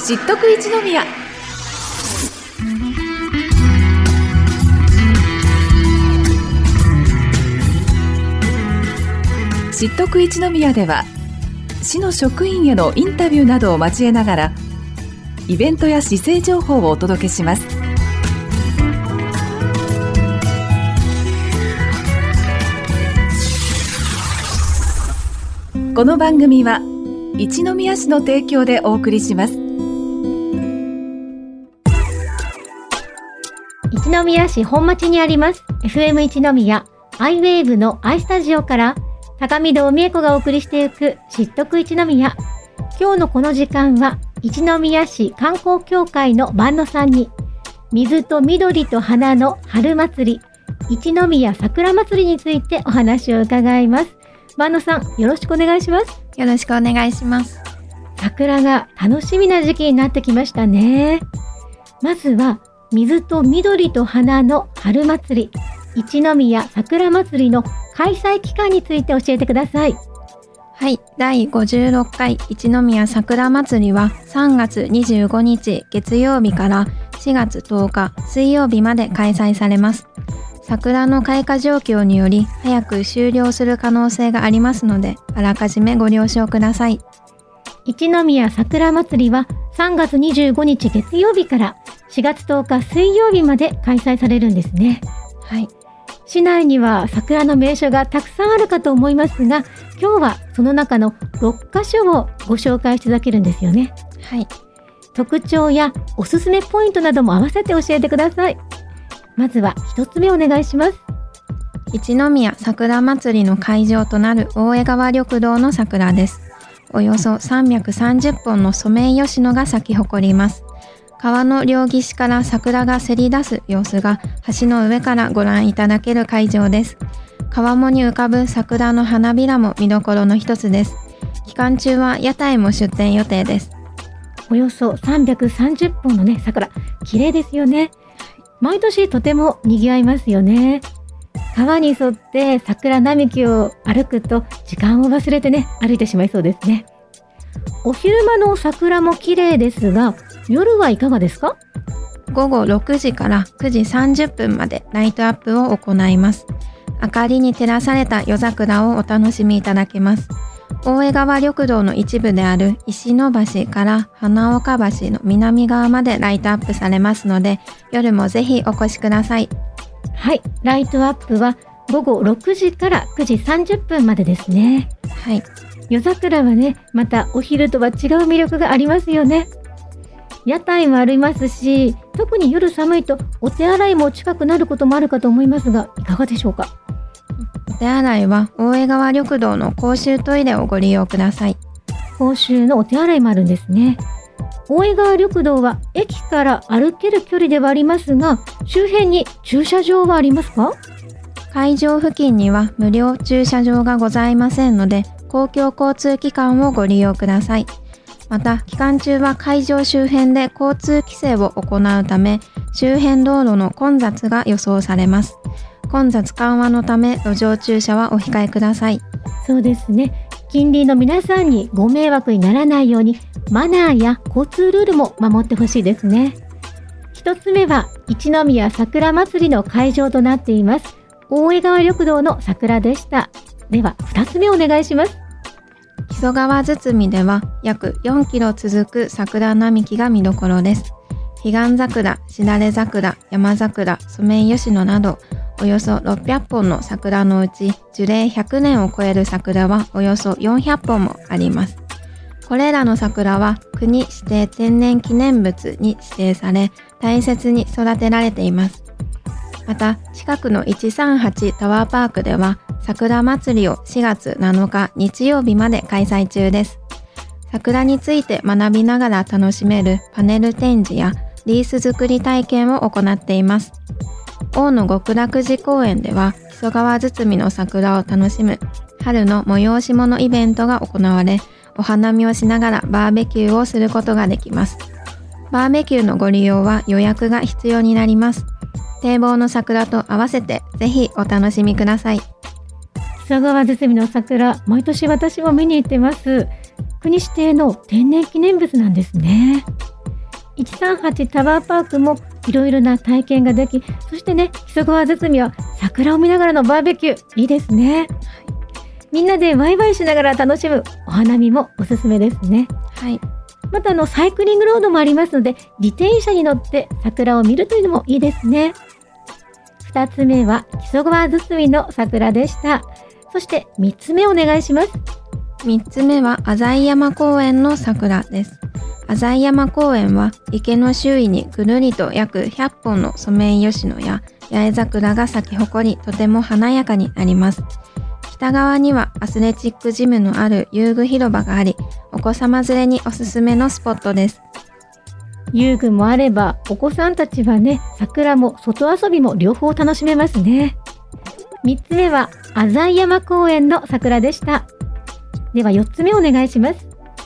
知っとく一宮。知っとく一宮では、市の職員へのインタビューなどを交えながら、イベントや市政情報をお届けします。この番組は一宮市の提供でお送りします。 一宮市本町にあります FM 一宮アイウェーブのアイスタジオから高見戸美恵子がお送りしていく知っとく一宮。今日のこの時間は一宮市観光協会の万野さんに水と緑と花の春祭り一宮桜祭りについてお話を伺います。万野さん、よろしくお願いします。 よろしくお願いします。 桜が楽しみな時期になってきましたね。まずは水と緑と花の春祭り一宮桜祭りの開催期間について教えてください。 はい、第56回一宮桜祭りは3月25日月曜日から4月10日水曜日まで開催されます。桜の開花状況により早く終了する可能性がありますので、あらかじめご了承ください。 一宮桜祭りは3月25日月曜日から4月10日水曜日まで開催されるんですね。 はい。 市内には桜の名所がたくさんあるかと思いますが、今日はその中の6カ所をご紹介していただけるんですよね。 はい。 特徴やおすすめポイントなども合わせて教えてください。まずは一つ目お願いします。 一宮桜祭りの会場となる大江川緑道の桜です。およそ330本のソメイヨシノが咲き誇ります。川の両岸から桜がせり出す様子が橋の上からご覧いただける会場です。川面に浮かぶ桜の花びらも見どころの一つです。期間中は屋台も出店予定です。 およそ330本のね、桜、綺麗ですよね。毎年とても賑わいますよね。川に沿って桜並木を歩くと時間を忘れてね、歩いてしまいそうですね。お昼間の桜も綺麗ですが、夜はいかがですか？ 午後6時から9時30分までライトアップを行います。明かりに照らされた夜桜をお楽しみいただけます。大江川緑道の一部である石野橋から花岡橋の南側までライトアップされますので、夜もぜひお越しください。 はい、ライトアップは午後6時から9時30分までですね。 はい。 夜桜はね、またお昼とは違う魅力がありますよね。屋台もありますし、特に夜寒いとお手洗いも近くなることもあるかと思いますが、いかがでしょうか？ お手洗いは大江川緑道の公衆トイレをご利用ください。 公衆のお手洗いもあるんですね。大江川緑道は駅から歩ける距離ではありますが、周辺に駐車場はありますか？ 会場付近には無料駐車場がございませんので、公共交通機関をご利用ください。また、期間中は会場周辺で交通規制を行うため、周辺道路の混雑が予想されます。混雑緩和のため、路上駐車はお控えください。 そうですね。近隣の皆さんにご迷惑にならないように、マナーや交通ルールも守ってほしいですね。一つ目は、一宮桜祭りの会場となっています。大江川緑道の桜でした。では、二つ目お願いします。 木曽川堤では約4キロ続く桜並木が見どころです。彼岸桜、しだれ桜、山桜、ソメイヨシノなどおよそ600本の桜のうち樹齢100年を超える桜はおよそ400本もあります。これらの桜は国指定天然記念物に指定され大切に育てられています。また近くの138タワーパークでは桜祭りを4月7日日曜日まで開催中です。桜について学びながら楽しめるパネル展示やリース作り体験を行っています。大野極楽寺公園では木曽川堤の桜を楽しむ春の催し物イベントが行われ、お花見をしながらバーベキューをすることができます。バーベキューのご利用は予約が必要になります。堤防の桜と合わせてぜひお楽しみください。 木曽川堤の桜、毎年私も見に行ってます。国指定の天然記念物なんですね。 138タワーパークもいろいろな体験ができ、そしてね、木曽川堤は桜を見ながらのバーベキュー、いいですね。みんなでワイワイしながら楽しむお花見もおすすめですね。 はい。 またサイクリングロードもありますので、自転車に乗って桜を見るというのもいいですね。2つ目は木曽川堤の桜でした。そして3つ目お願いします。 3つ目は浅井山公園の桜です。浅井山公園は池の周囲にぐるりと約100本のソメイヨシノや八重桜が咲き誇り、とても華やかになります。北側にはアスレチックジムのある遊具広場があり、お子様連れにおすすめのスポットです。 遊具もあれば、お子さんたちはね、桜も外遊びも両方楽しめますね。3つ目は浅井山公園の桜でした。では4つ目お願いします。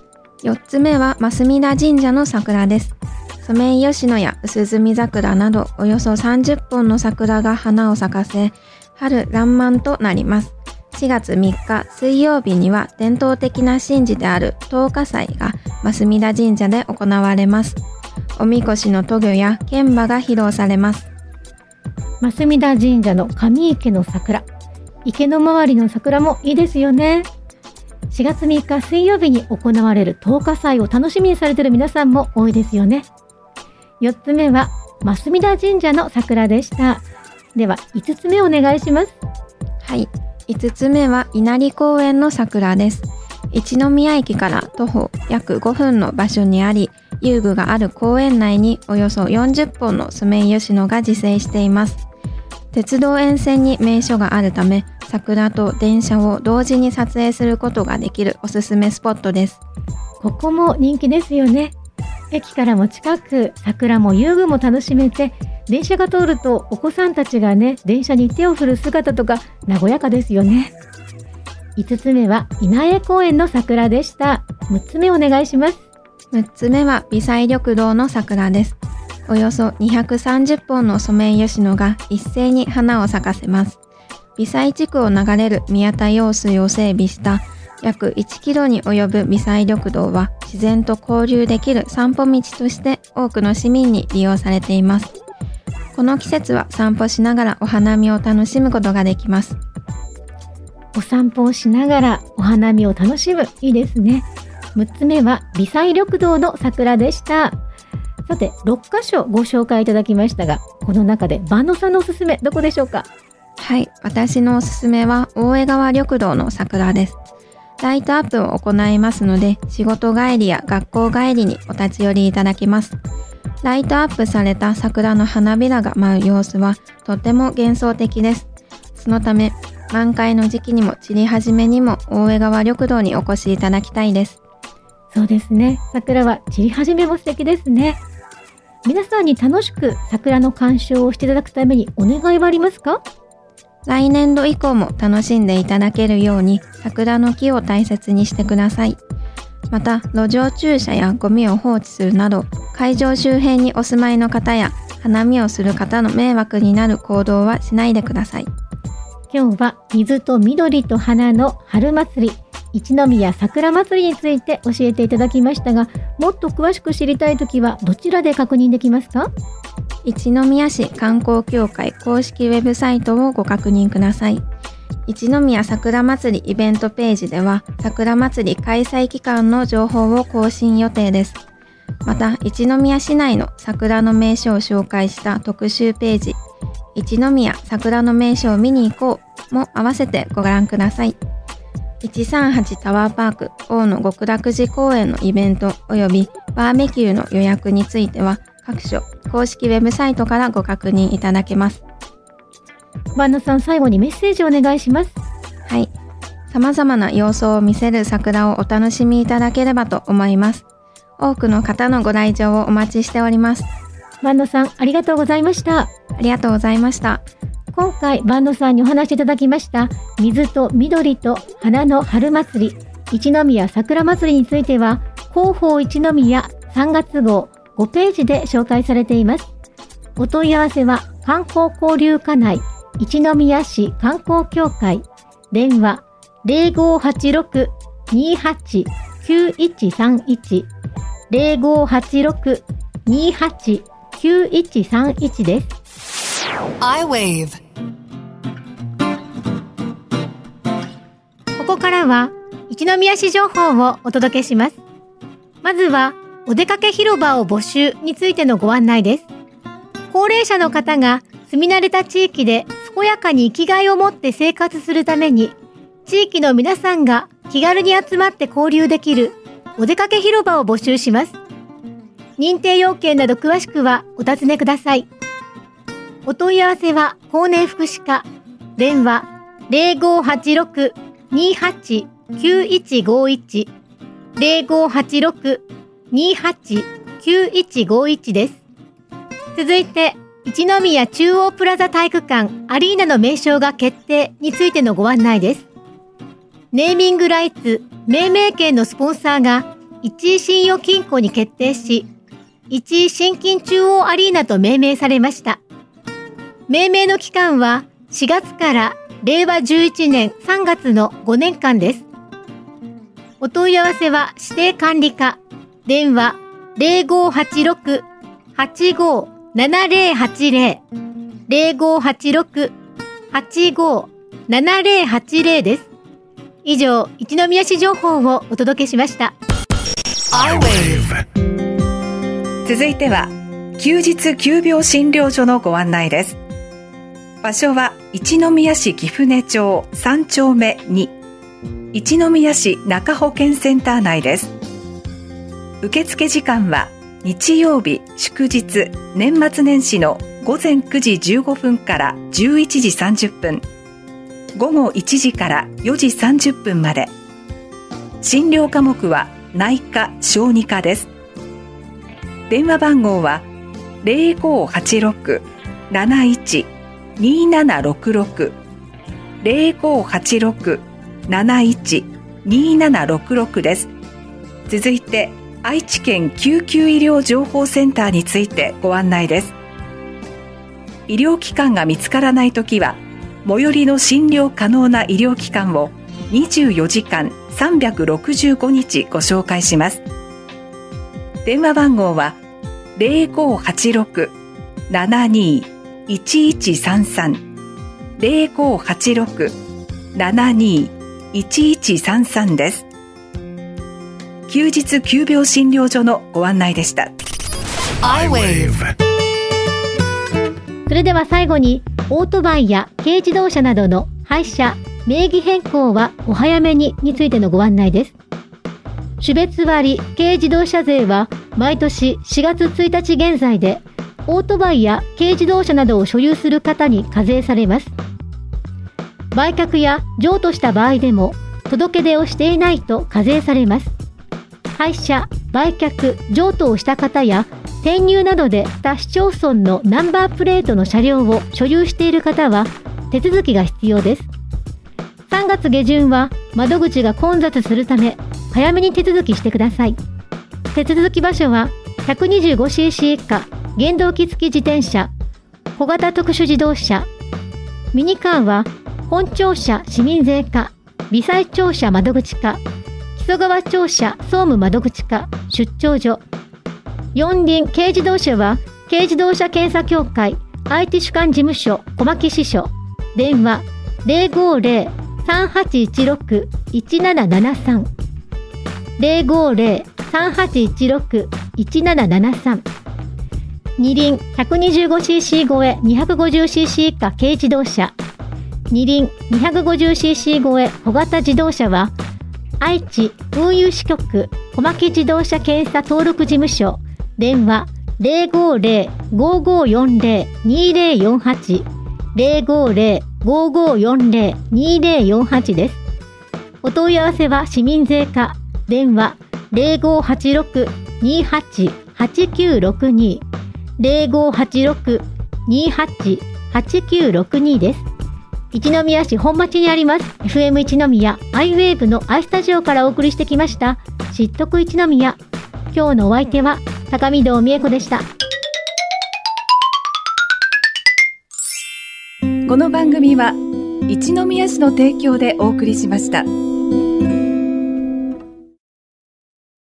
4つ目は増田神社の桜です。ソメイヨシノや薄墨桜などおよそ30本の桜が花を咲かせ、春爛漫となります。4月3日水曜日には伝統的な神事である十日祭が増田神社で行われます。おみこしの渡御や剣馬が披露されます。 増田神社の上池の桜、池の周りの桜もいいですよね。4月3日水曜日に行われる十日祭を楽しみにされている皆さんも多いですよね。4つ目は増田神社の桜でした。では5つ目お願いします。 はい、5つ目は稲荷公園の桜です。一宮駅から徒歩約5分の場所にあり、遊具がある公園内におよそ40本のソメイヨシノが自生しています。鉄道沿線に名所があるため、桜と電車を同時に撮影することができるおすすめスポットです。 ここも人気ですよね。駅からも近く、桜も遊具も楽しめて、電車が通るとお子さんたちがね、電車に手を振る姿とか和やかですよね。5つ目は稲江公園の桜でした。6つ目お願いします。 6つ目は微細緑道の桜です。およそ230本のソメイヨシノが一斉に花を咲かせます。微細地区を流れる宮田用水を整備した約1キロに及ぶ微細緑道は自然と交流できる散歩道として多くの市民に利用されています。この季節は散歩しながらお花見を楽しむことができます。 お散歩をしながらお花見を楽しむ、いいですね。6つ目は微細緑道の桜でした。さて、6カ所ご紹介いただきましたが、この中で万野さんのおすすめどこでしょうか？ はい、私のおすすめは大江川緑道の桜です。ライトアップを行いますので、仕事帰りや学校帰りにお立ち寄りいただけます。ライトアップされた桜の花びらが舞う様子はとても幻想的です。そのため、満開の時期にも散り始めにも大江川緑道にお越しいただきたいです。 そうですね。桜は散り始めも素敵ですね。皆さんに楽しく桜の鑑賞をしていただくためにお願いはありますか？ 来年度以降も楽しんでいただけるように桜の木を大切にしてください。また、路上駐車やゴミを放置するなど、会場周辺にお住まいの方や花見をする方の迷惑になる行動はしないでください。 今日は水と緑と花の春祭り、一宮桜祭りについて教えていただきましたが、もっと詳しく知りたいときはどちらで確認できますか？ 一宮市観光協会公式ウェブサイトをご確認ください。一宮桜祭りイベントページでは桜祭り開催期間の情報を更新予定です。また、一宮市内の桜の名所を紹介した特集ページ、一宮桜の名所を見に行こうも合わせてご覧ください。138タワーパーク大野極楽寺公園のイベント及びバーベキューの予約については各所公式ウェブサイトからご確認いただけます。 万野さん、最後にメッセージをお願いします。 はい。様々な様相を見せる桜をお楽しみいただければと思います。多くの方のご来場をお待ちしております。 万野さん、ありがとうございました。 ありがとうございました。 今回万野さんにお話しいただきました水と緑と花の春祭り一宮桜祭りについては広報一宮3月号5ページで紹介されています。お問い合わせは観光交流課内一宮市観光協会電話 0586-28-9131 0586 289131です。 iWave。 ここからは一宮市情報をお届けします。まずはお出かけ広場を募集についてのご案内です。高齢者の方が住み慣れた地域で健やかに生きがいを持って生活するために、地域の皆さんが気軽に集まって交流できるお出かけ広場を募集します。認定要件など詳しくはお尋ねください。お問い合わせは公認福祉課、電話 0586-289151 0586-289151 です。続いて、一宮中央プラザ体育館アリーナの名称が決定についてのご案内です。ネーミングライツ、命名権のスポンサーが一井信用金庫に決定し、一井新金中央アリーナと命名されました。命名の期間は4月から令和11年3月の5年間です。お問い合わせは指定管理課、電話 0586-857080 0586-857080 です。以上、一宮市情報をお届けしました。 続いては、休日急病診療所のご案内です。場所は一宮市貴船町3丁目2、一宮市中保健センター内です。受付時間は日曜日、祝日、年末年始の午前9時15分から11時30分、午後1時から4時30分まで。診療科目は内科・小児科です。電話番号は 0586-71-2766 0586-71-2766 です。続いて、愛知県救急医療情報センターについてご案内です。医療機関が見つからないときは、最寄りの診療可能な医療機関を24時間365日ご紹介します。電話番号は 0586-72-1133 0586-72-1133 です。休日急病診療所のご案内でした。 それでは最後に、オートバイや軽自動車などの廃車、名義変更はお早めにについてのご案内です。種別割軽自動車税は毎年4月1日現在で、オートバイや軽自動車などを所有する方に課税されます。売却や譲渡した場合でも届け出をしていないと課税されます。廃車、売却、譲渡をした方や転入などで他市町村のナンバープレートの車両を所有している方は手続きが必要です。3月下旬は窓口が混雑するため早めに手続きしてください。手続き場所は 125cc 以下原動機付き自転車、小型特殊自動車、ミニカーは本庁舎市民税課、微細庁舎窓口課、木曽川庁舎総務窓口課、出張所。四輪軽自動車は軽自動車検査協会 IT 主管事務所小牧支所、電話 050-3816-1773 050-3816-1773。二輪 125cc 超え 250cc 以下軽自動車、二輪 250cc 超え小型自動車は愛知運輸支局小牧自動車検査登録事務所、電話 050-5540-2048 050-5540-2048 です。お問い合わせは市民税課、電話 0586-28-8962 0586-28-8962 です。一宮市本町にあります FM 一宮 iWave の i スタジオからお送りしてきました知っとく一宮。今日のお相手は高見堂美恵子でした。 この番組は一宮市の提供でお送りしました。